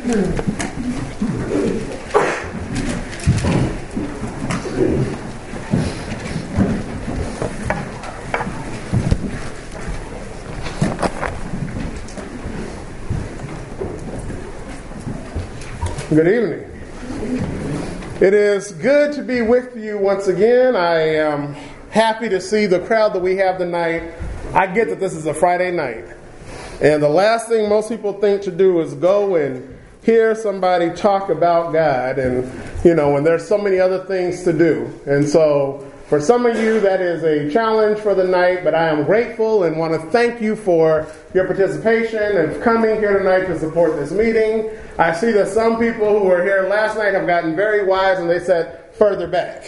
Good evening. It is good to be with you once again. I am happy to see the crowd that we have tonight. I get that this is a Friday night, and the last thing most people think to do is go and hear somebody talk about God, and when there's so many other things to do. And so for some of you, that is a challenge for the night, but I am grateful and want to thank you for your participation and coming here tonight to support this meeting. I see that some people who were here last night have gotten very wise and they said, further back.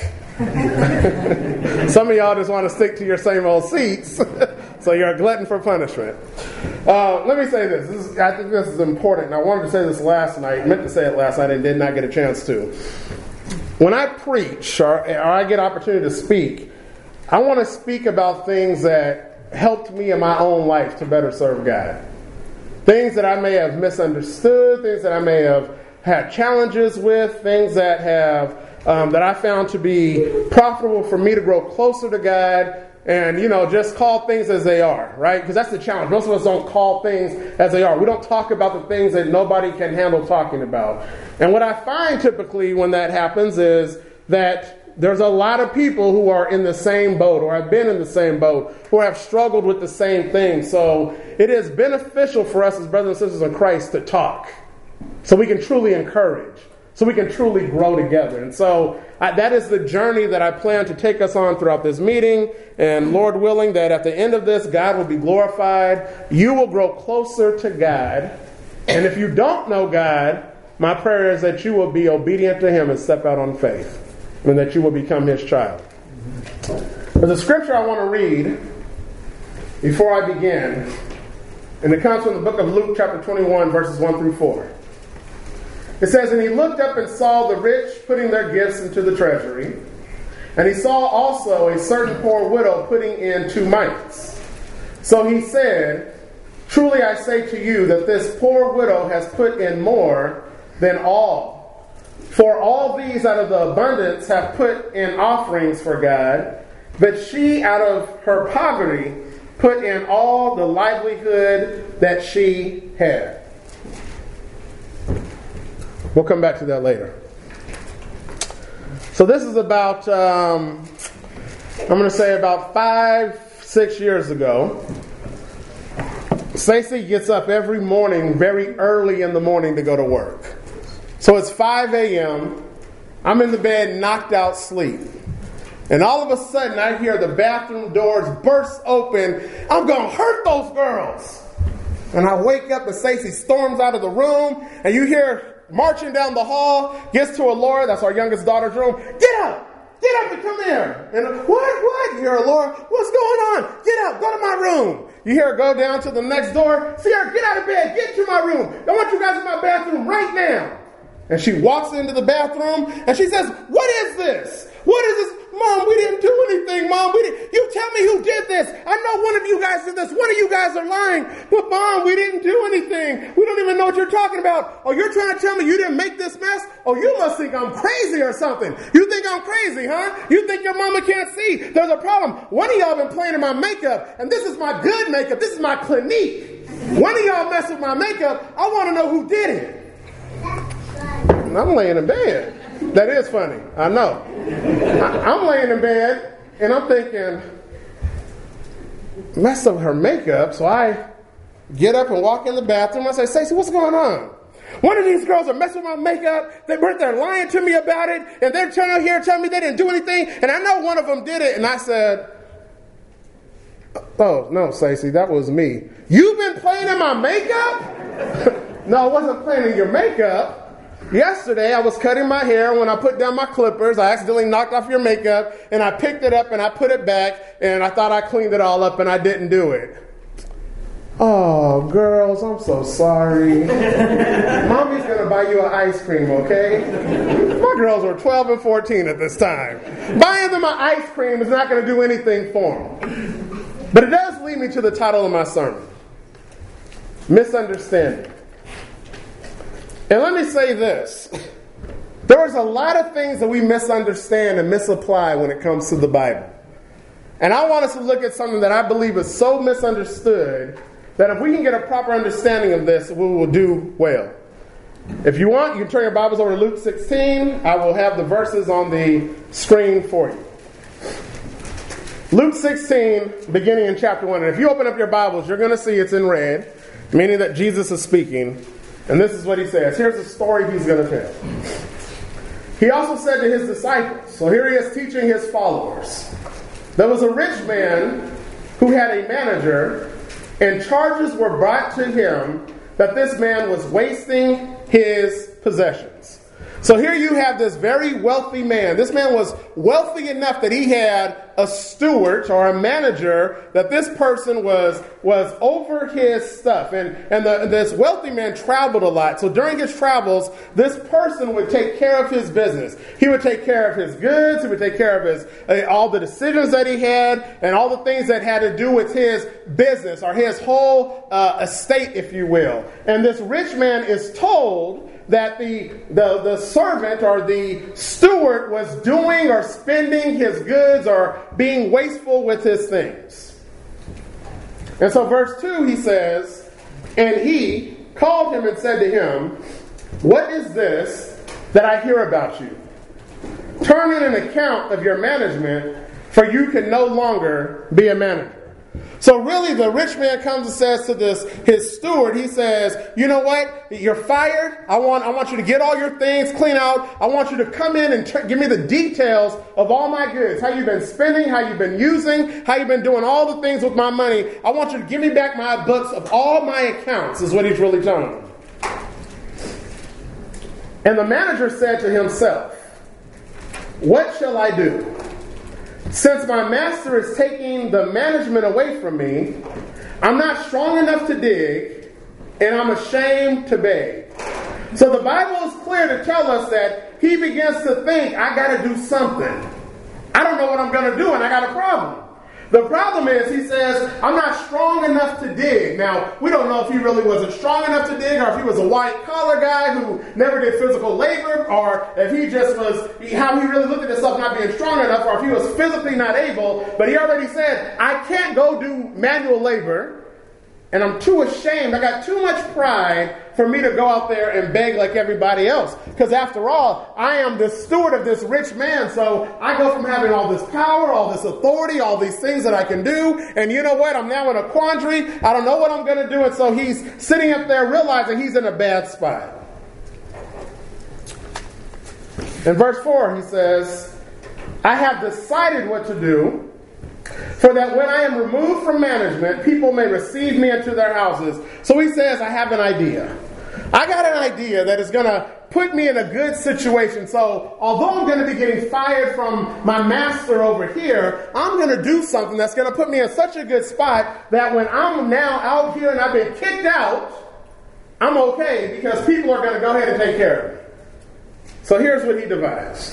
Some of y'all just want to stick to your same old seats, so you're a glutton for punishment. Let me say this. I think this is important. And I wanted to say this last night. I meant to say it last night and did not get a chance to. When I preach or I get opportunity to speak, I want to speak about things that helped me in my own life to better serve God. Things that I may have misunderstood, things that I may have had challenges with, things that have that I found to be profitable for me to grow closer to God, and just call things as they are, right? Because that's the challenge. Most of us don't call things as they are. We don't talk about the things that nobody can handle talking about. And what I find typically when that happens is that there's a lot of people who are in the same boat or have been in the same boat who have struggled with the same thing. So it is beneficial for us as brothers and sisters in Christ to talk so we can truly encourage, so we can truly grow together. And so that is the journey that I plan to take us on throughout this meeting. And Lord willing, that at the end of this, God will be glorified. You will grow closer to God. And if you don't know God, my prayer is that you will be obedient to Him and step out on faith, and that you will become His child. There's a scripture I want to read before I begin, and it comes from the book of Luke chapter 21, verses 1 through 4. It says, "And he looked up and saw the rich putting their gifts into the treasury, and he saw also a certain poor widow putting in 2 mites. So he said, Truly I say to you that this poor widow has put in more than all. For all these out of the abundance have put in offerings for God, but she out of her poverty put in all the livelihood that she had." We'll come back to that later. So this is about, I'm going to say about 5-6 years ago. Stacey gets up every morning, very early in the morning, to go to work. So it's 5 a.m. I'm in the bed, knocked out sleep. And all of a sudden, I hear the bathroom doors burst open. I'm going to hurt those girls. And I wake up and Stacey storms out of the room. And you hear marching down the hall, gets to Laura, that's our youngest daughter's room. Get up and come here. And what? You hear Laura, what's going on? Get up, go to my room. You hear her go down to the next door. See her, get out of bed, get to my room. I want you guys in my bathroom right now. And she walks into the bathroom and she says, "What is this? What is this? Mom, we didn't do anything, Mom. You tell me who did this. I know one of you guys did this. One of you guys are lying. But Mom, we didn't do anything. We don't even know what you're talking about. Oh, you're trying to tell me you didn't make this mess? Oh, you must think I'm crazy or something. You think I'm crazy, huh? You think your mama can't see? There's a problem. One of y'all been playing in my makeup, and this is my good makeup. This is my Clinique. One of y'all messed with my makeup. I want to know who did it." And I'm laying in bed. That is funny. I know. I'm laying in bed, and I'm thinking, messed up her makeup. So I get up and walk in the bathroom. I say, "Stacey, what's going on? One of these girls are messing with my makeup. They're lying to me about it, and they're trying to tell me they didn't do anything. And I know one of them did it." And I said, "Oh, no, Stacey, that was me." "You've been playing in my makeup?" "No, I wasn't playing in your makeup. Yesterday, I was cutting my hair. When I put down my clippers, I accidentally knocked off your makeup, and I picked it up and I put it back, and I thought I cleaned it all up, and I didn't do it." "Oh, girls, I'm so sorry. Mommy's going to buy you an ice cream, okay?" My girls were 12 and 14 at this time. Buying them an ice cream is not going to do anything for them. But it does lead me to the title of my sermon: Misunderstanding. And let me say this. There's a lot of things that we misunderstand and misapply when it comes to the Bible. And I want us to look at something that I believe is so misunderstood that if we can get a proper understanding of this, we will do well. If you want, you can turn your Bibles over to Luke 16. I will have the verses on the screen for you. Luke 16, beginning in chapter 1. And if you open up your Bibles, you're going to see it's in red, meaning that Jesus is speaking. And this is what he says. Here's the story he's going to tell. He also said to his disciples, so here he is teaching his followers. There was a rich man who had a manager, and charges were brought to him that this man was wasting his possessions. So here you have this very wealthy man. This man was wealthy enough that he had a steward or a manager, that this person was over his stuff. And this wealthy man traveled a lot. So during his travels, this person would take care of his business. He would take care of his goods. He would take care of his all the decisions that he had and all the things that had to do with his business or his whole estate, if you will. And this rich man is told that the servant or the steward was doing or spending his goods or being wasteful with his things. And so verse 2, he says, and he called him and said to him, what is this that I hear about you? Turn in an account of your management, for you can no longer be a manager. So really the rich man comes and says to his steward, he says, you know what? You're fired. I want you to get all your things, clean out. I want you to come in and give me the details of all my goods. How you've been spending, how you've been using, how you've been doing all the things with my money. I want you to give me back my books of all my accounts, is what he's really telling them. And the manager said to himself, what shall I do? Since my master is taking the management away from me, I'm not strong enough to dig, and I'm ashamed to beg. So the Bible is clear to tell us that he begins to think, I got to do something. I don't know what I'm going to do, and I got a problem. The problem is, he says, I'm not strong enough to dig. Now, we don't know if he really wasn't strong enough to dig, or if he was a white-collar guy who never did physical labor, or if he just was, how he really looked at himself not being strong enough, or if he was physically not able. But he already said, I can't go do manual labor, and I'm too ashamed. I got too much pride for me to go out there and beg like everybody else. Because after all, I am the steward of this rich man. So I go from having all this power, all this authority, all these things that I can do. And you know what? I'm now in a quandary. I don't know what I'm going to do. And so he's sitting up there realizing he's in a bad spot. In verse 4, he says, I have decided what to do, for that when I am removed from management, people may receive me into their houses. So he says, I have an idea. I got an idea that is going to put me in a good situation. So although I'm going to be getting fired from my master over here, I'm going to do something that's going to put me in such a good spot that when I'm now out here and I've been kicked out, I'm okay because people are going to go ahead and take care of me. So here's what he devised.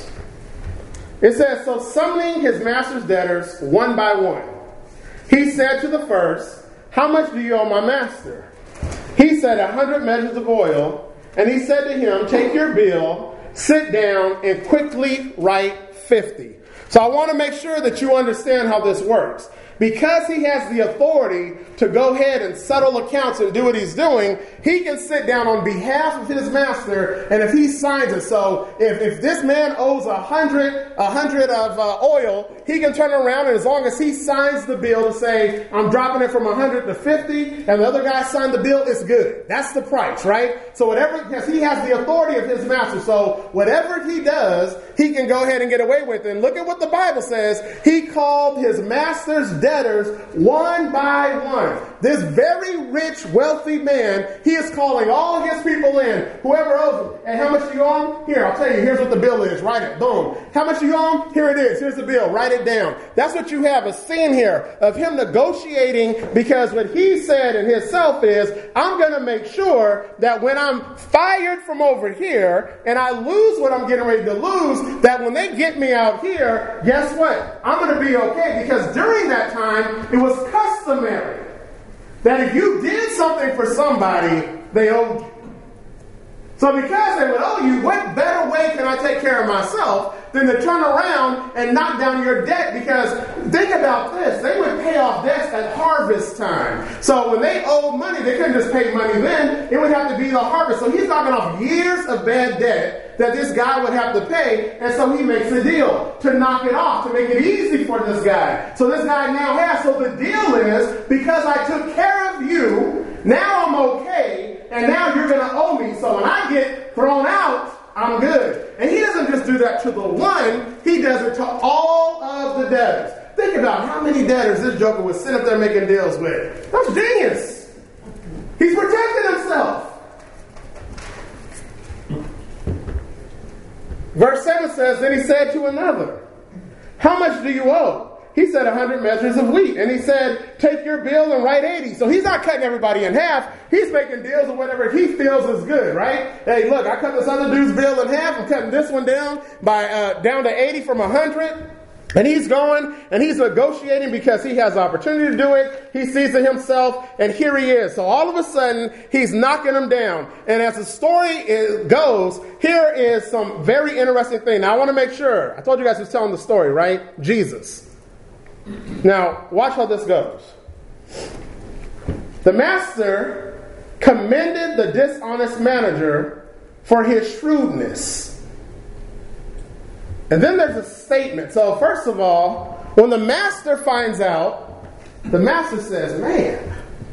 It says, so summoning his master's debtors one by one, he said to the first, how much do you owe my master? He said 100 measures of oil. And he said to him, take your bill, sit down, and quickly write 50. So I want to make sure that you understand how this works. Because he has the authority to go ahead and settle accounts and do what he's doing, he can sit down on behalf of his master, and if he signs it, so if this man owes 100 of oil, he can turn around, and as long as he signs the bill to say, I'm dropping it from 100 to 50, and the other guy signed the bill, it's good. That's the price, right? So whatever, because he has the authority of his master, so whatever he does, he can go ahead and get away with it. And look at what the Bible says. He called his master's debtors one by one. This very rich, wealthy man, he is calling all his people in. Whoever owes him. And how much do you owe him? Here, I'll tell you. Here's what the bill is. Write it. Boom. How much do you owe him? Here it is. Here's the bill. Write it down. That's what you have, a scene here of him negotiating, because what he said in himself is, I'm going to make sure that when I'm fired from over here and I lose what I'm getting ready to lose, that when they get me out here, guess what? I'm going to be okay, because during that time, it was customary that if you did something for somebody, they owed you. So because they would owe you, what better way can I take care of myself than to turn around and knock down your debt? Because think about this. They would pay off debts at harvest time. So when they owed money, they couldn't just pay money then. It would have to be the harvest. So he's knocking off years of bad debt that this guy would have to pay. And so he makes a deal to knock it off, to make it easy for this guy. So this guy now has. So the deal is, because I took care of you, now I'm okay. And now you're going to owe me. So when I get thrown out, I'm good. And he doesn't just do that to the one. He does it to all of the debtors. Think about how many debtors this joker was sitting up there making deals with. That's genius. He's protecting himself. Verse 7 says, then he said to another, how much do you owe? He said 100 measures of wheat. And he said, take your bill and write 80. So he's not cutting everybody in half. He's making deals of whatever he feels is good, right? Hey, look, I cut this other dude's bill in half. I'm cutting this one down to 80 from 100. And he's going and he's negotiating because he has the opportunity to do it. He sees it himself, and here he is. So all of a sudden, he's knocking him down. And as the story goes, here is some very interesting thing. Now, I want to make sure. I told you guys who's telling the story, right? Jesus. Now, watch how this goes. The master commended the dishonest manager for his shrewdness. And then there's a statement. So first of all, when the master finds out, the master says, man,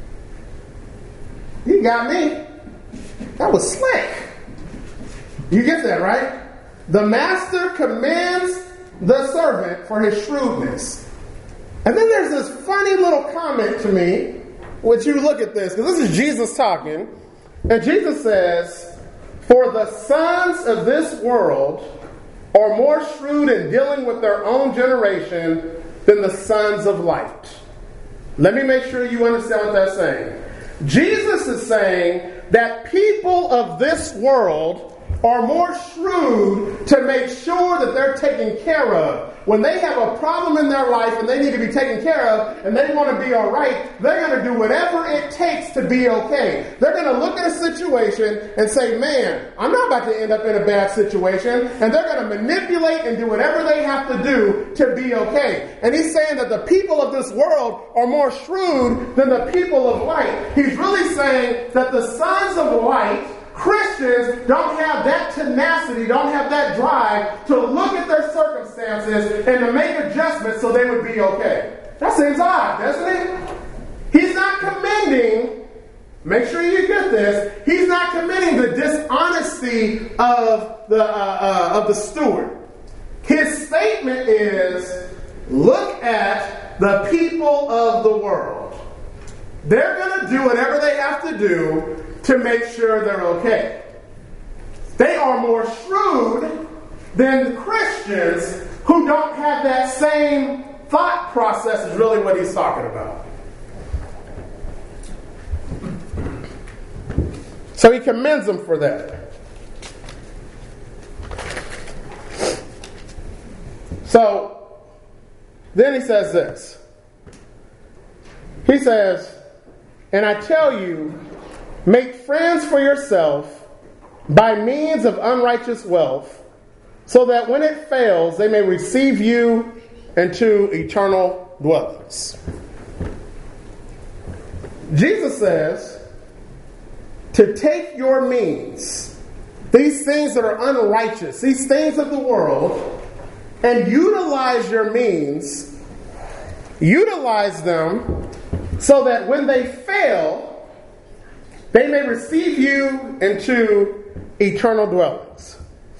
you got me. That was slick. You get that, right? The master commends the servant for his shrewdness. And then there's this funny little comment to me, which you look at this, because this is Jesus talking. And Jesus says, for the sons of this world are more shrewd in dealing with their own generation than the sons of light. Let me make sure you understand what that's saying. Jesus is saying that people of this world are more shrewd to make sure that they're taken care of. When they have a problem in their life and they need to be taken care of and they want to be all right, they're going to do whatever it takes to be okay. They're going to look at a situation and say, man, I'm not about to end up in a bad situation. And they're going to manipulate and do whatever they have to do to be okay. And he's saying that the people of this world are more shrewd than the people of light. He's really saying that the sons of light, Christians, don't have that tenacity, don't have that drive to look at their circumstances and to make adjustments so they would be okay. That seems odd, doesn't it? He's not commending, make sure you get this, he's not commending the dishonesty of the steward. His statement is, look at the people of the world. They're going to do whatever they have to do to make sure they're okay. They are more shrewd than Christians who don't have that same thought process is really what he's talking about. So he commends them for that. So then he says this. He says, and I tell you, make friends for yourself by means of unrighteous wealth, so that when it fails, they may receive you into eternal dwellings. Jesus says to take your means, these things that are unrighteous, these things of the world, and utilize your means, utilize them so that when they fail, they may receive you into eternal dwellings.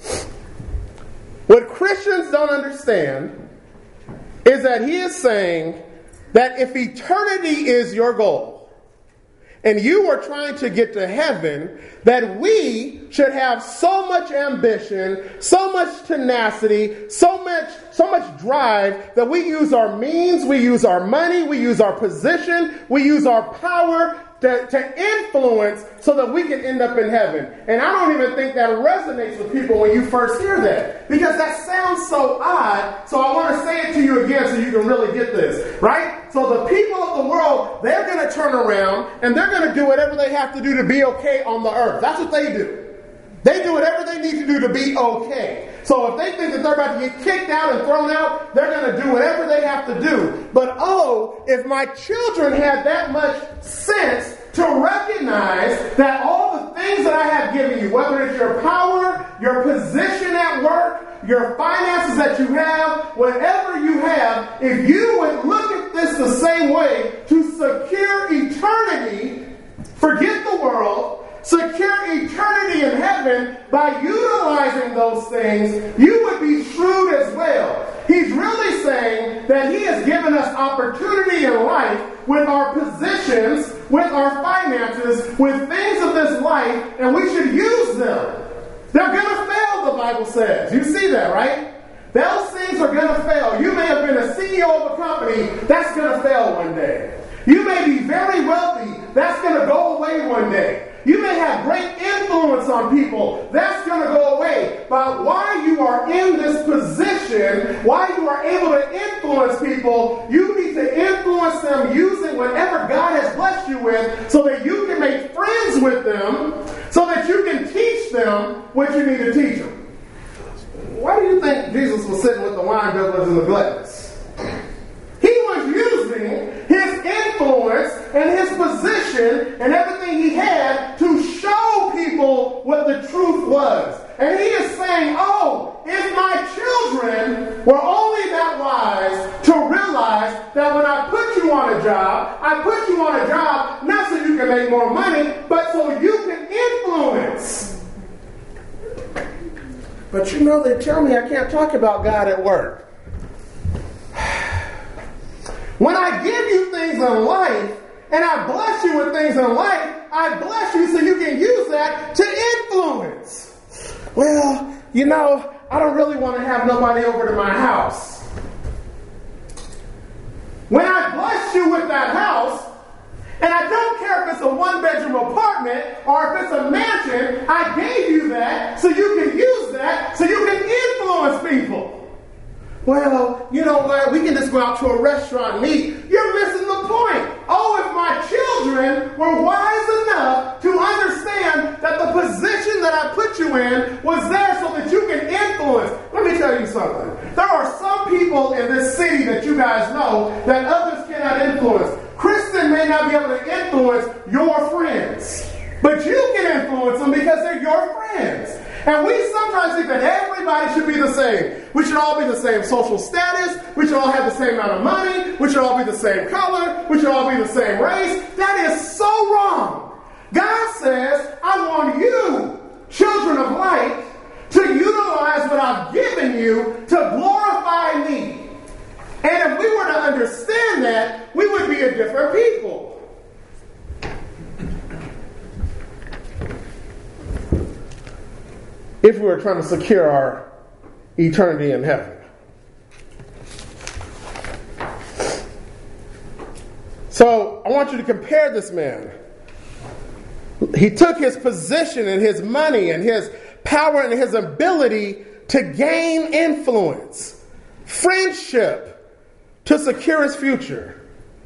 What Christians don't understand is that he is saying that if eternity is your goal, and you are trying to get to heaven, that we should have so much ambition, so much tenacity, so much drive that we use our means, we use our money, we use our position, we use our power to influence so that we can end up in heaven. And I don't even think that resonates with people when you first hear that, because that sounds so odd. So I want to say it to you again so you can really get this, right? So the people of the world, they're going to turn around and they're going to do whatever they have to do to be okay on the earth. That's what they do. They do whatever they need to do to be okay. So if they think that they're about to get kicked out and thrown out, they're going to do whatever they have to do. But if my children had that much sense to recognize that all the things that I have given you, whether it's your power, your position at work, your finances that you have, whatever you have, if you would look at this the same way to secure eternity, forget the world, secure eternity in heaven by utilizing those things, you would be shrewd as well. He's really saying that he has given us opportunity in life with our positions, with our finances, with things of this life, and we should use them. They're going to fail, the Bible says. You see that, right? Those things are going to fail. You may have been a CEO of a company. That's going to fail one day. You may be very wealthy. That's going to go away one day. You may have great influence on people. That's going to go away. But while you are in this position, while you are able to influence people, you need to influence them using whatever God has blessed you with so that you can make friends with them, so that you can teach them what you need to teach them. Why do you think Jesus was sitting with the wine bibblers and the gluttons? He was using his influence and his position and everything he had to show people what the truth was. And he is saying, if my children were only that wise to realize that when I put you on a job, I put you on a job not so you can make more money, but so you can influence. But they tell me I can't talk about God at work. When I give you things in life, and I bless you with things in life, I bless you so you can use that to influence. Well, I don't really want to have nobody over to my house. When I bless you with that house, and I don't care if it's a one-bedroom apartment or if it's a mansion, I gave you that so you can use that so you can influence people. Well, you know what? We can just go out to a restaurant and eat. You're missing the point. If my children were wise enough to understand that the position that I put you in was there so that you can influence. Let me tell you something. There are some people in this city that you guys know that others cannot influence. Kristen may not be able to influence your friends, but you can influence them because they're your friends. And we sometimes think that everybody should be the same. We should all be the same social status. We should all have the same amount of money. We should all be the same color. We should all be the same race. That is so wrong. God says, I want you, children of light, to utilize what I've given you to glorify me. And if we were to understand that, we would be a different people. If we were trying to secure our eternity in heaven. So I want you to compare this man. He took his position and his money and his power and his ability to gain influence, friendship, to secure his future.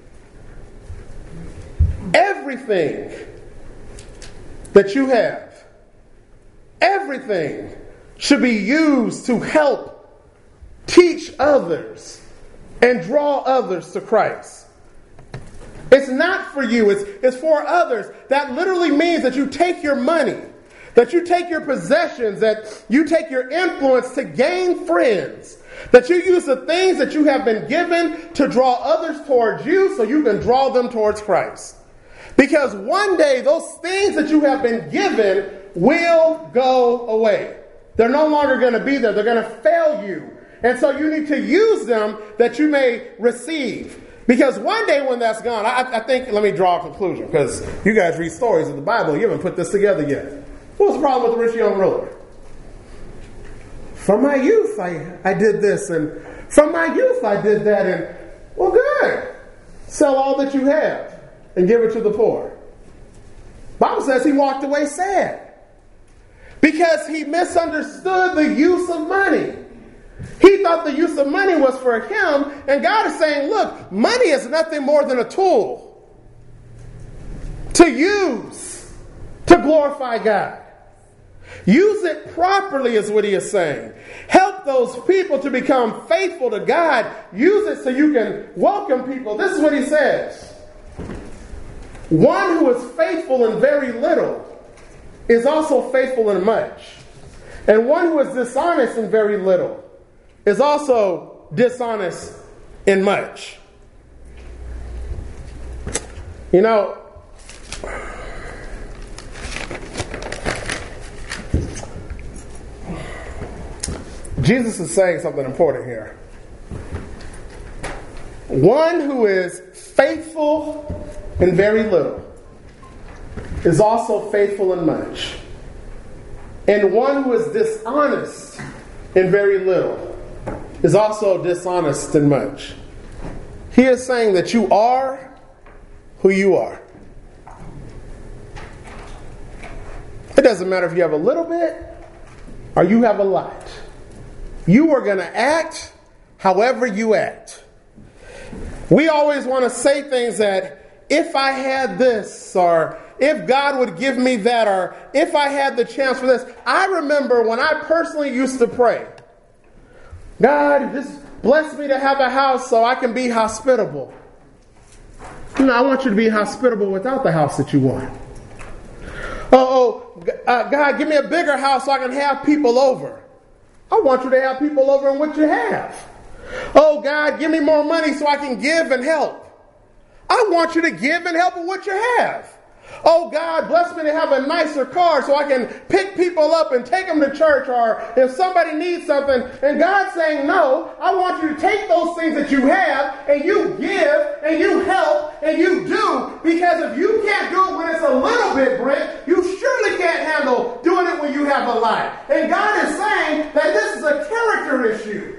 Everything that you have, everything should be used to help teach others and draw others to Christ. It's not for you, it's for others. That literally means that you take your money, that you take your possessions, that you take your influence to gain friends, that you use the things that you have been given to draw others towards you so you can draw them towards Christ. Because one day those things that you have been given will go away. They're no longer going to be there. They're going to fail you. And so you need to use them that you may receive. Because one day when that's gone, I think, let me draw a conclusion. Because you guys read stories of the Bible. You haven't put this together yet. What was the problem with the rich young ruler? From my youth, I did this. And from my youth, I did that. And, well, good. Sell all that you have and give it to the poor. The Bible says he walked away sad. Because he misunderstood the use of money. He thought the use of money was for him. And God is saying, look, money is nothing more than a tool to use to glorify God. Use it properly is what he is saying. Help those people to become faithful to God. Use it so you can welcome people. This is what he says. One who is faithful in very little is also faithful in much. And one who is dishonest in very little is also dishonest in much. You know, Jesus is saying something important here. One who is faithful in very little is also faithful in much. And one who is dishonest in very little is also dishonest in much. He is saying that you are who you are. It doesn't matter if you have a little bit or you have a lot. You are going to act however you act. We always want to say things that if I had this, or if God would give me that, or if I had the chance for this. I remember when I personally used to pray, God, just bless me to have a house so I can be hospitable. You know, I want you to be hospitable without the house that you want. God, give me a bigger house so I can have people over. I want you to have people over in what you have. Oh, God, give me more money so I can give and help. I want you to give and help with what you have. Oh, God, bless me to have a nicer car so I can pick people up and take them to church, or if somebody needs something. And God's saying, no, I want you to take those things that you have and you give and you help and you do. Because if you can't do it when it's a little bit, Brent, you surely can't handle doing it when you have a lot. And God is saying that this is a character issue.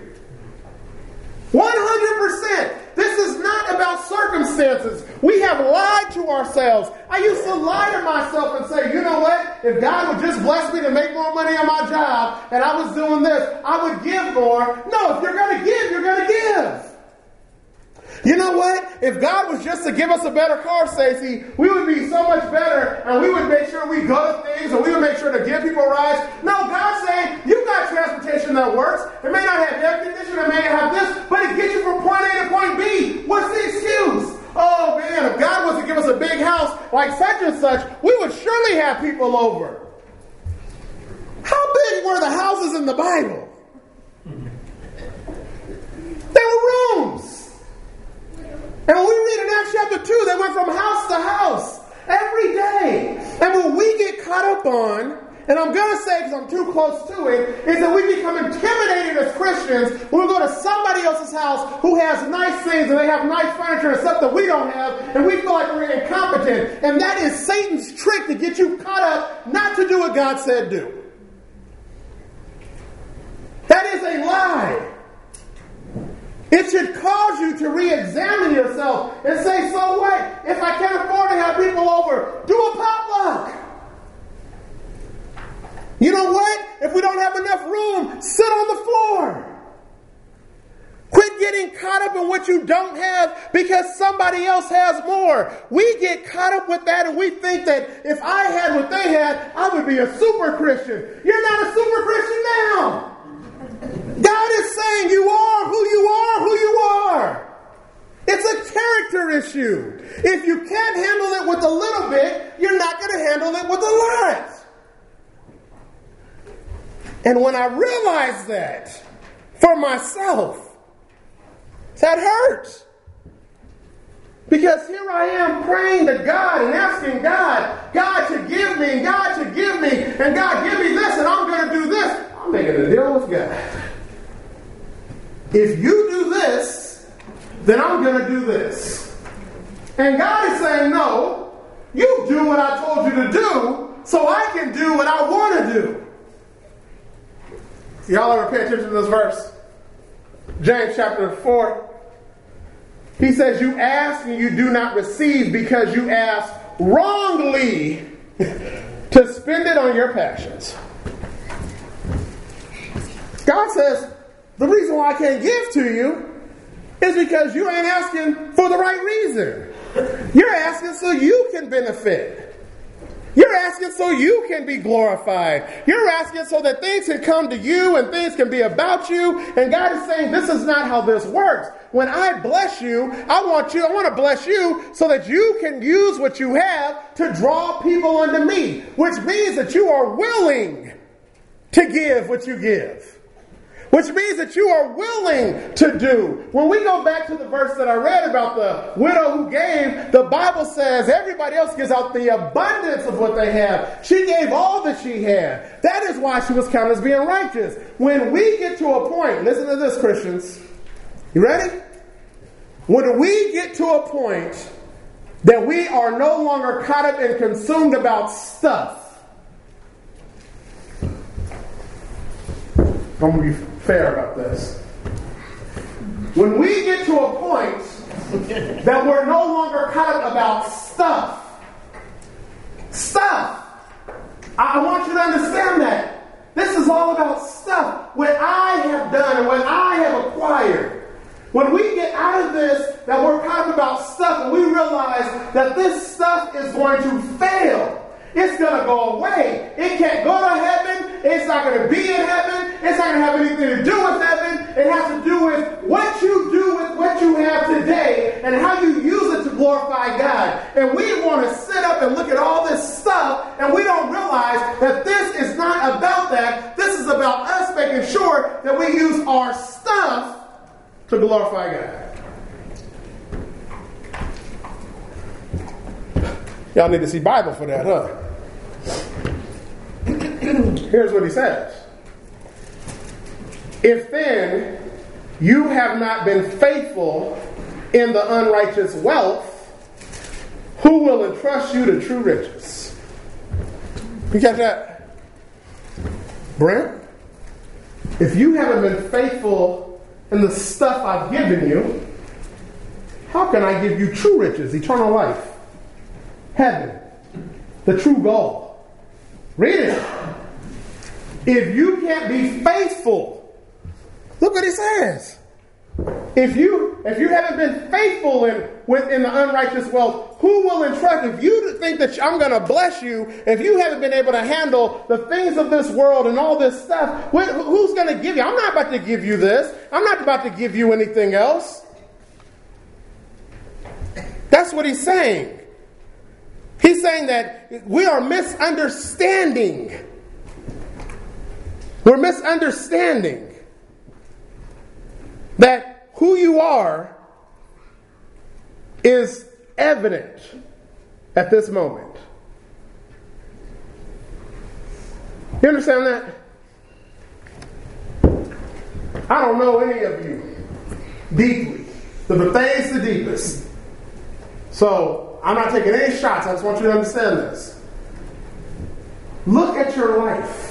100%. This is not about circumstances. We have lied to ourselves. I used to lie to myself and say, you know what? If God would just bless me to make more money on my job and I was doing this, I would give more. No, if you're going to give, you're going to give. You know what? If God was just to give us a better car, Stacey, we would be so much better, and we would make sure we go to things, and we would make sure to give people rides. No, God's saying, you've got transportation that works. It may not have air conditioning, it may not have this, but it gets you from point A to point B. What's the excuse? Oh, man, if God was to give us a big house like such and such, we would surely have people over. How big were the houses in the Bible? They were rooms. And when we read in Acts chapter 2, they went from house to house every day. And when we get caught up on, and I'm going to say because I'm too close to it, is that we become intimidated as Christians when we go to somebody else's house who has nice things and they have nice furniture and stuff that we don't have, and we feel like we're incompetent. And that is Satan's trick to get you caught up not to do what God said do. That is a lie. It should cause you to re-examine yourself and say, so what? If I can't afford to have people over, do a potluck. You know what? If we don't have enough room, sit on the floor. Quit getting caught up in what you don't have because somebody else has more. We get caught up with that and we think that if I had what they had, I would be a super Christian. You're not a super Christian now. God is saying you are who you are, who you are. It's a character issue. If you can't handle it with a little bit, you're not going to handle it with a lot. And when I realized that for myself, that hurts. Because here I am praying to God and asking God to give me, and God to give me, and God give me this, and I'm going to do this. I'm making a deal with God. If you do this, then I'm going to do this. And God is saying, no, you do what I told you to do so I can do what I want to do. Y'all ever pay attention to this verse? James chapter 4. He says, you ask and you do not receive because you ask wrongly to spend it on your passions. God says, the reason why I can't give to you is because you ain't asking for the right reason. You're asking so you can benefit. You're asking so you can be glorified. You're asking so that things can come to you and things can be about you. And God is saying, this is not how this works. When I bless you, I want to bless you so that you can use what you have to draw people unto me, which means that you are willing to give what you give. Which means that you are willing to do. When we go back to the verse that I read about the widow who gave, the Bible says everybody else gives out the abundance of what they have. She gave all that she had. That is why she was counted as being righteous. When we get to a point, listen to this, Christians. You ready? When we get to a point that we are no longer caught up and consumed about stuff, I'm going to be fair about this. When we get to a point that we're no longer caught up about stuff, I want you to understand that. This is all about stuff. What I have done and what I have acquired. When we get out of this, that we're caught up about stuff and we realize that this stuff is going to fail. It's going to go away. It can't go to heaven. It's not going to be in heaven. It's not going to have anything to do with heaven. It has to do with what you do with what you have today and how you use it to glorify God. And we want to sit up and look at all this stuff and we don't realize that this is not about that. This is about us making sure that we use our stuff to glorify God. Y'all need to see Bible for that, huh? Here's what he says. If then you have not been faithful in the unrighteous wealth, who will entrust you to true riches? You catch that? Brent? If you haven't been faithful in the stuff I've given you, how can I give you true riches, eternal life? Heaven, the true goal. Read it. If you can't be faithful, look what he says. If you haven't been faithful in the unrighteous wealth, who will entrust? If you think that I'm going to bless you, if you haven't been able to handle the things of this world and all this stuff, who's going to give you? I'm not about to give you this. I'm not about to give you anything else. That's what he's saying. He's saying that we are misunderstanding. We're misunderstanding that who you are is evident at this moment. You understand that? I don't know any of you deeply. The Bethay's the deepest. So I'm not taking any shots. I just want you to understand this. Look at your life.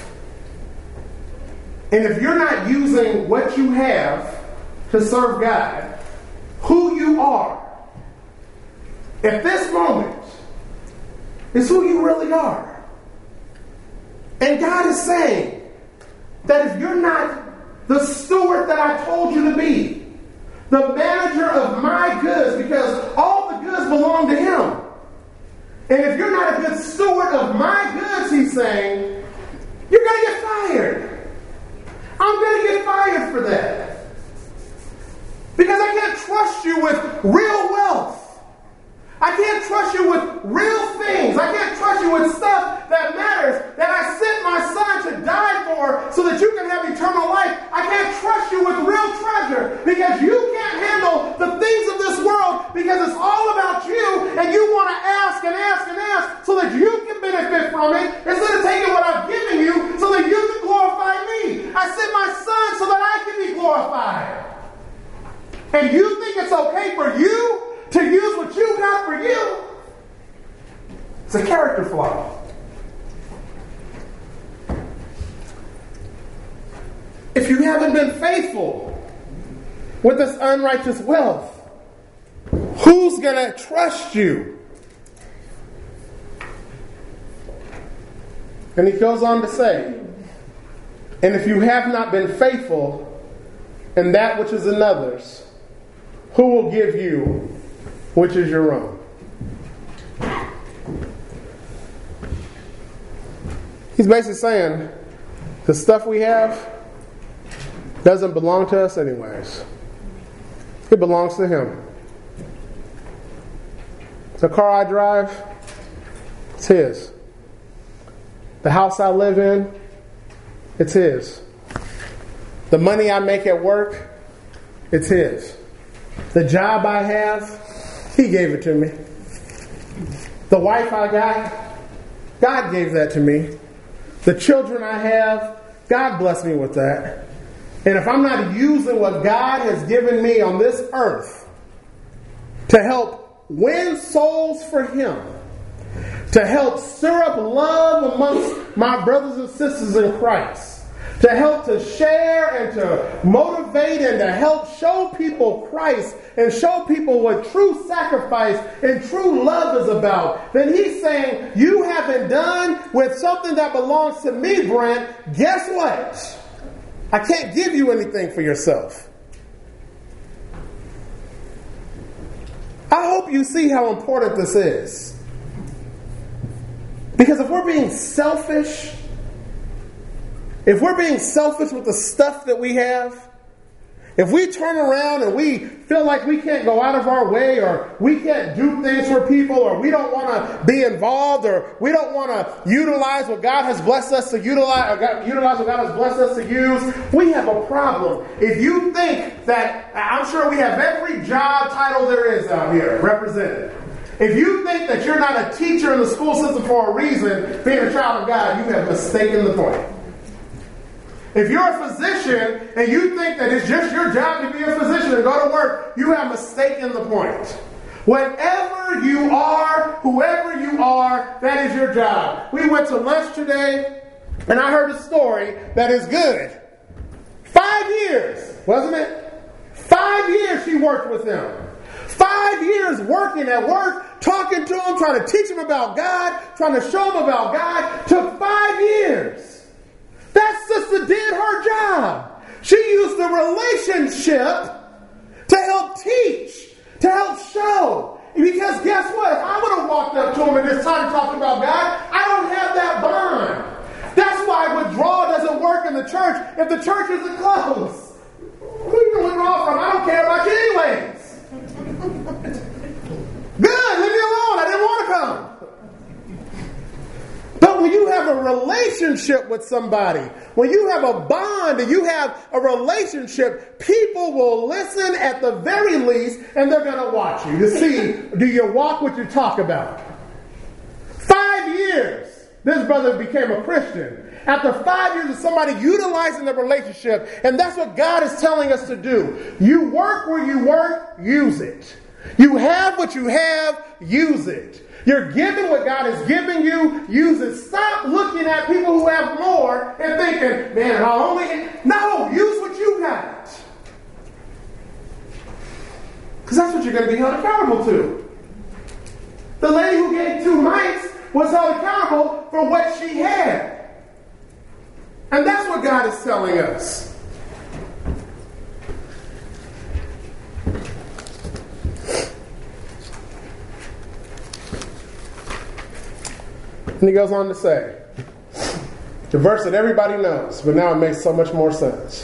And if you're not using what you have to serve God, who you are at this moment is who you really are. And God is saying that if you're not the steward that I told you to be, the manager of my goods, because all the goods belong to Him. And if you're not a good steward of my goods, He's saying, you're going to get fired. I'm going to get fired for that. Because I can't trust you with real wealth. I can't trust you with real things. I can't trust you with stuff that matters, that I sent my son to die for so that you can have eternal life. I can't trust you with real treasure because you can't handle the things of this world because it's all about you and you want to ask and ask and ask so that you can benefit from it instead of taking what I've given you so that you can glorify me. I sent my son so that I can be glorified. And you think it's okay for you to use what you got for you? It's a character flaw. If you haven't been faithful with this unrighteous wealth, who's going to trust you? And he goes on to say, and if you have not been faithful in that which is another's, who will give you which is your own? He's basically saying the stuff we have doesn't belong to us anyways. It belongs to Him. The car I drive, it's His. The house I live in, it's His. The money I make at work, it's His. The job I have, He gave it to me. The wife I got, God gave that to me. The children I have, God blessed me with that. And if I'm not using what God has given me on this earth to help win souls for Him, to help stir up love amongst my brothers and sisters in Christ, to help to share and to motivate and to help show people Christ and show people what true sacrifice and true love is about, then He's saying, you haven't done with something that belongs to me, Brent. Guess what? I can't give you anything for yourself. I hope you see how important this is. Because if we're being selfish, with the stuff that we have, if we turn around and we feel like we can't go out of our way, or we can't do things for people, or we don't want to be involved, or we don't want to utilize what God has blessed us to utilize what God has blessed us to use, we have a problem. If you think that, I'm sure we have every job title there is out here represented. If you think that you're not a teacher in the school system for a reason, being a child of God, you have mistaken the point. If you're a physician and you think that it's just your job to be a physician and go to work, you have mistaken the point. Whatever you are, whoever you are, that is your job. We went to lunch today, and I heard a story that is good. 5 years, wasn't it? 5 years she worked with him. 5 years working at work, talking to him, trying to teach him about God, trying to show him about God. Took 5 years. That sister did her job. She used the relationship to help teach, to help show. Because guess what? If I would have walked up to him and just started talking about God, I don't have that bond. That's why withdrawal doesn't work in the church if the church isn't closed. Who are you going to withdraw from? I don't care about you anyways. Good, leave me alone. I didn't want to come. But when you have a relationship with somebody, when you have a bond and you have a relationship, people will listen at the very least, and they're going to watch you to see, do you walk what you talk about? 5 years, this brother became a Christian. After 5 years of somebody utilizing the relationship, and that's what God is telling us to do. You work where you work, use it. You have what you have, use it. You're given what God has given you, use it. Stop looking at people who have more and thinking, man, I'll only... No, use what you got. Because that's what you're going to be held accountable to. The lady who gave 2 mites was held accountable for what she had. And that's what God is telling us. And he goes on to say, the verse that everybody knows, but now it makes so much more sense.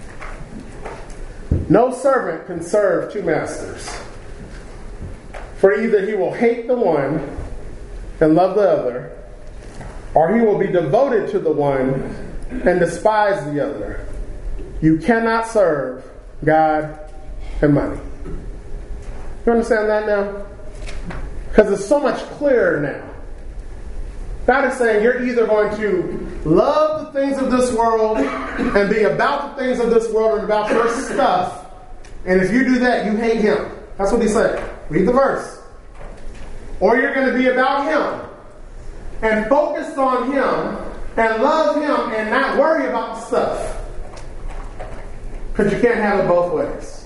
No servant can serve 2 masters. For either he will hate the one and love the other, or he will be devoted to the one and despise the other. You cannot serve God and money. You understand that now? Because it's so much clearer now. God is saying you're either going to love the things of this world and be about the things of this world and about your stuff, and if you do that, you hate Him. That's what He's saying. Read the verse. Or you're going to be about Him and focused on Him and love Him and not worry about the stuff. Because you can't have it both ways.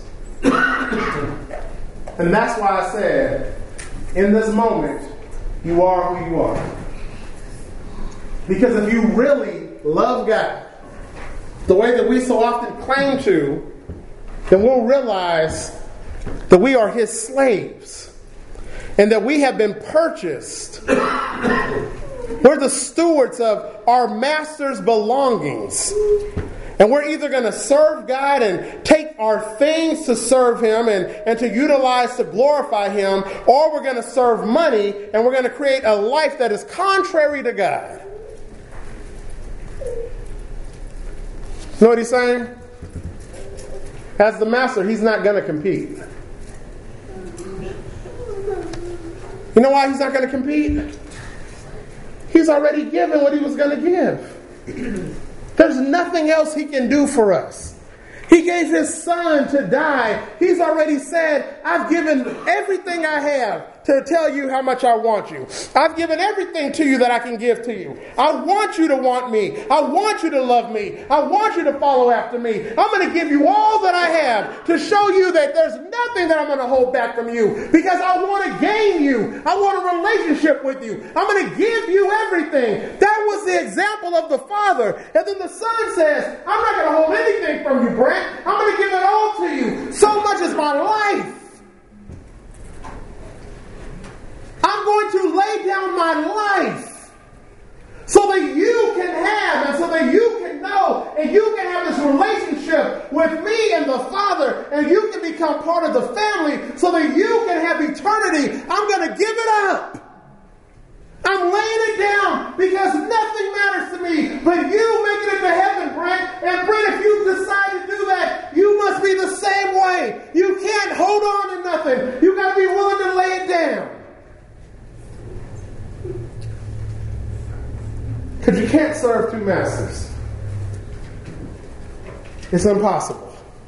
And that's why I said, in this moment, you are who you are. Because if you really love God the way that we so often claim to, then we'll realize that we are His slaves and that we have been purchased We're the stewards of our master's belongings. And we're either going to serve God and take our things to serve Him and to utilize to glorify Him, or we're going to serve money and we're going to create a life that is contrary to God. You know what he's saying? As the master, he's not going to compete. You know why he's not going to compete? He's already given what he was going to give. There's nothing else he can do for us. He gave his son to die. He's already said, I've given everything I have to tell you how much I want you. I've given everything to you that I can give to you. I want you to want me. I want you to love me. I want you to follow after me. I'm going to give you all that I have to show you that there's nothing that I'm going to hold back from you, because I want to gain you. I want a relationship with you. I'm going to give you everything. That was the example of the Father. And then the Son says, I'm not going to hold anything from you, Brent. I'm going to give it all to you. So much is my life. I'm going to lay down my life so that you can have, and so that you can know, and you can have this relationship with me and the Father, and you can become part of the family so that you can have eternity. I'm going to give it up. I'm laying it down because nothing matters to me but you making it to heaven, Brent. And Brent, if you decide to do that, you must be the same way. You can't hold on to nothing. You got to be willing to lay it down. Because you can't serve two masters. It's impossible.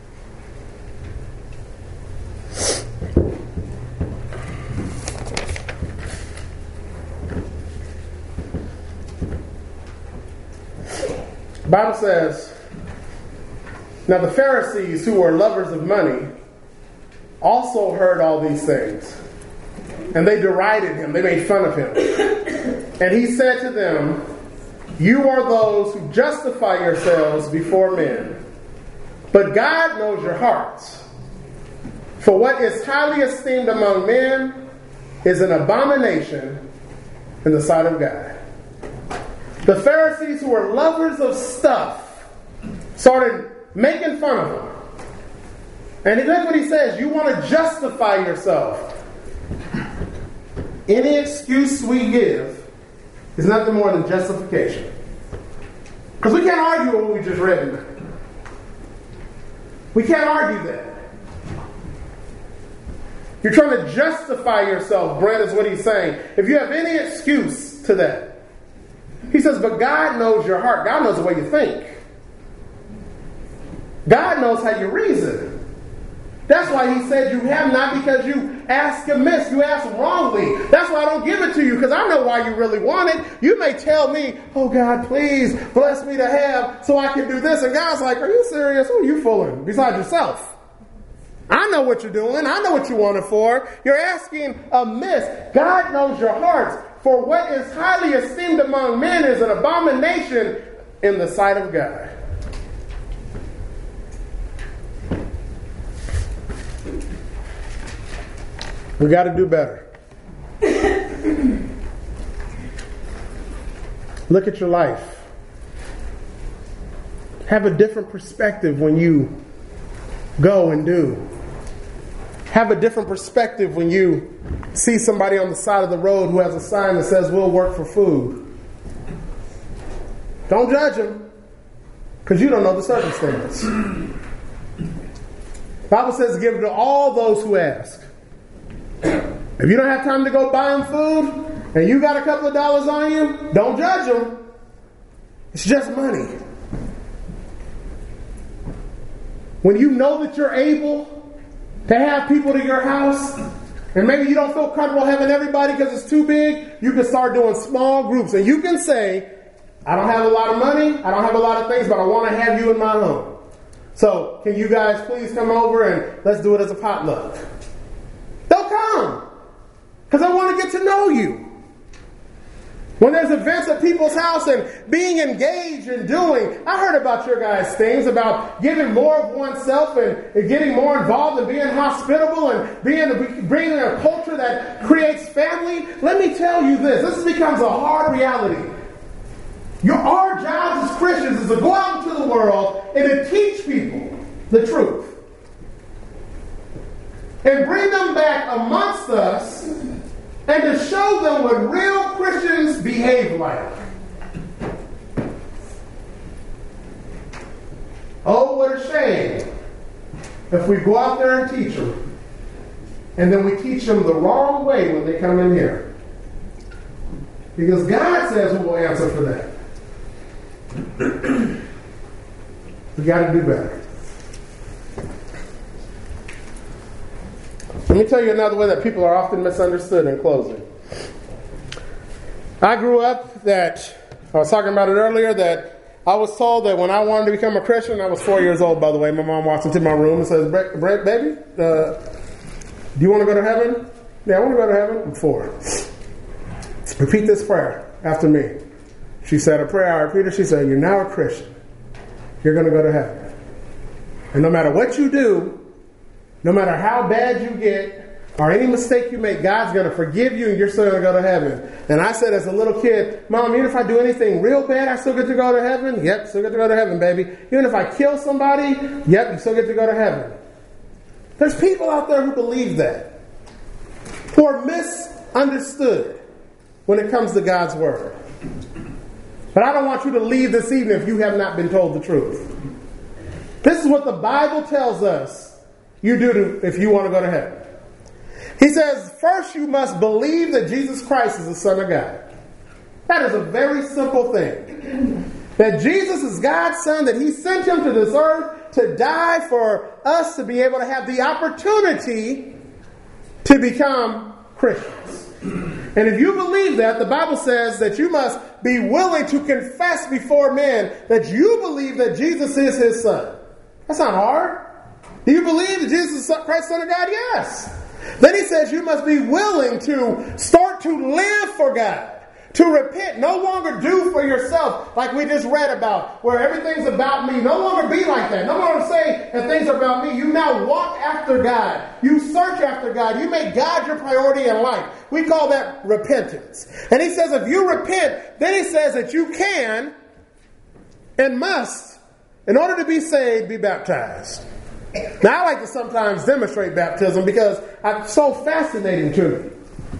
The Bible says, now the Pharisees, who were lovers of money, also heard all these things. And they derided him. They made fun of him. And he said to them, you are those who justify yourselves before men, but God knows your hearts. For what is highly esteemed among men is an abomination in the sight of God. The Pharisees, who were lovers of stuff, started making fun of him. And look what he says, you want to justify yourself. Any excuse we give is nothing more than justification. Because we can't argue with what we just read tonight. We can't argue that. You're trying to justify yourself, Brent, is what he's saying. If you have any excuse to that. He says, but God knows your heart. God knows the way you think. God knows how you reason. That's why he said you have not because you ask amiss. You ask wrongly. That's why I don't give it to you, because I know why you really want it. You may tell me, oh God, please bless me to have so I can do this. And God's like, are you serious? Who are you fooling besides yourself? I know what you're doing. I know what you want it for. You're asking amiss. God knows your hearts. For what is highly esteemed among men is an abomination in the sight of God. We got to do better. Look at your life. Have a different perspective when you go and do. Have a different perspective when you see somebody on the side of the road who has a sign that says, we'll work for food. Don't judge them, because you don't know the circumstance. The Bible says, give to all those who ask. If you don't have time to go buy them food and you got a couple of dollars on you, don't judge them. It's just money. When you know that you're able to have people to your house, and maybe you don't feel comfortable having everybody because it's too big, you can start doing small groups. And you can say, I don't have a lot of money, I don't have a lot of things, but I want to have you in my home. So can you guys please come over and let's do it as a potluck? They'll come because I want to get to know you. When there's events at people's house and being engaged in doing, I heard about your guys' things about giving more of oneself and getting more involved and being hospitable and bringing a culture that creates family. Let me tell you this becomes a hard reality. Our jobs as Christians is to go out into the world and to teach people the truth. And bring them back amongst us and to show them what real Christians behave like. Oh, what a shame if we go out there and teach them, and then we teach them the wrong way when they come in here. Because God says who will answer for that. We got to do better. Let me tell you another way that people are often misunderstood in closing. I grew up I was talking about it earlier, that I was told that when I wanted to become a Christian, I was 4 years old, by the way. My mom walks into my room and says, baby, do you want to go to heaven? Yeah, I want to go to heaven. I'm 4. Repeat this prayer after me. She said a prayer. I repeated. She said, you're now a Christian. You're going to go to heaven. And no matter what you do, no matter how bad you get or any mistake you make, God's going to forgive you and you're still going to go to heaven. And I said as a little kid, Mom, even if I do anything real bad, I still get to go to heaven? Yep, still get to go to heaven, baby. Even if I kill somebody, yep, you still get to go to heaven. There's people out there who believe that, who are misunderstood when it comes to God's word. But I don't want you to leave this evening if you have not been told the truth. This is what the Bible tells us you do if you want to go to heaven. He says, first you must believe that Jesus Christ is the Son of God. That is a very simple thing. That Jesus is God's Son, that He sent Him to this earth to die for us to be able to have the opportunity to become Christians. And if you believe that, the Bible says that you must be willing to confess before men that you believe that Jesus is His Son. That's not hard. Do you believe that Jesus is Christ, Son of God? Yes. Then he says you must be willing to start to live for God. To repent. No longer do for yourself like we just read about, where everything's about me. No longer be like that. No longer say that things are about me. You now walk after God. You search after God. You make God your priority in life. We call that repentance. And he says if you repent, then he says that you can and must, in order to be saved, be baptized. Now, I like to sometimes demonstrate baptism because it's so fascinating to me.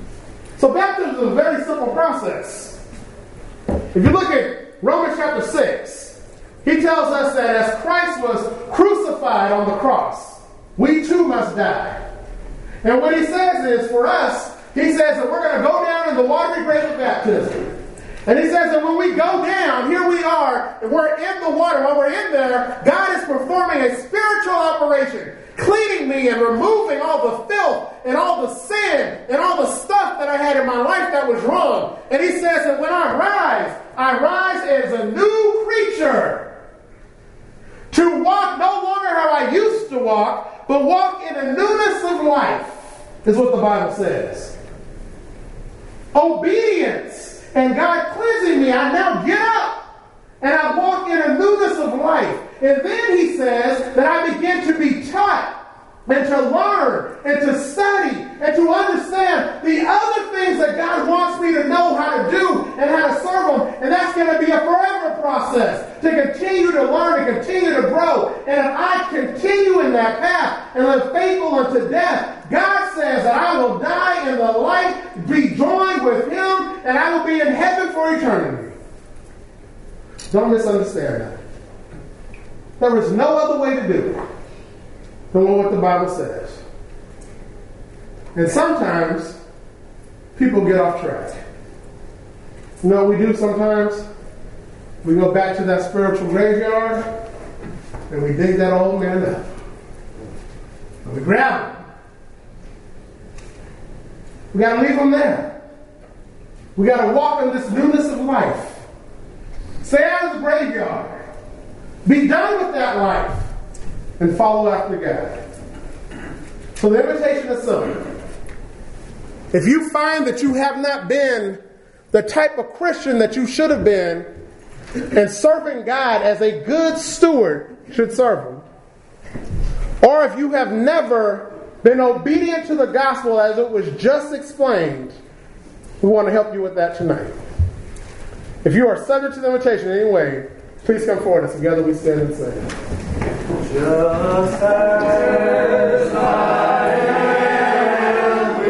So baptism is a very simple process. If you look at Romans chapter 6, he tells us that as Christ was crucified on the cross, we too must die. And what he says is, for us, he says that we're going to go down in the watery grave of baptism. And he says that when we go down, here we are, and we're in the water. While we're in there, God is performing a spiritual operation, cleaning me and removing all the filth and all the sin and all the stuff that I had in my life that was wrong. And he says that when I rise as a new creature. To walk no longer how I used to walk, but walk in a newness of life, is what the Bible says. Obedience. And God cleansing me, I now get up and I walk in a newness of life. And then he says that I begin to be taught and to learn and to study and to understand the other things that God wants me to know how to do and how to serve Him. And that's going to be a forever process to continue to learn and continue to grow. And if I continue in that path and live faithful unto death, God says that I will die in the light, be joined with Him, and I will be in heaven for eternity. Don't misunderstand that. There is no other way to do it than what the Bible says. And sometimes people get off track. You know what we do sometimes? We go back to that spiritual graveyard and we dig that old man up. And we grab him. We got to leave him there. We got to walk in this newness of life. Stay out of the graveyard. Be done with that life. And follow after God. So the invitation is simple. If you find that you have not been the type of Christian that you should have been, and serving God as a good steward should serve Him. Or if you have never been obedient to the gospel as it was just explained, we want to help you with that tonight. If you are subject to the invitation in any way, please come forward as together we stand and sing. Just as I am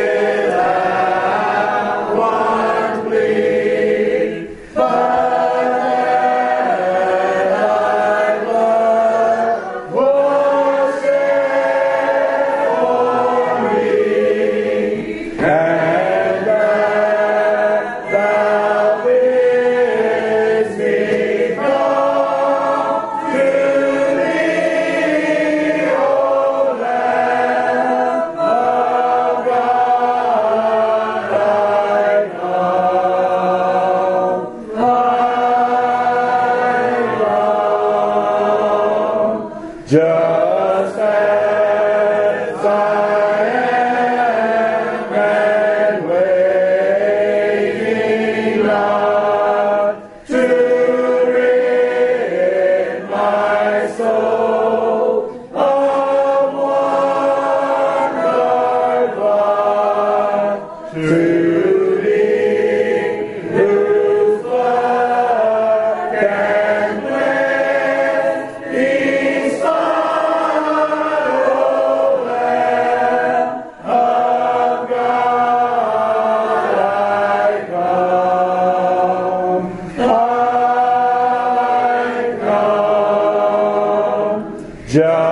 without one plea, but that thy blood was shed for me, and that thou bidst me come to thee, O Lamb of God, I come. Just as I am and waiting not to rid my soul of wonder, but to thee whose blood can cleanse each spot, O Lamb of God, I come. I come. Just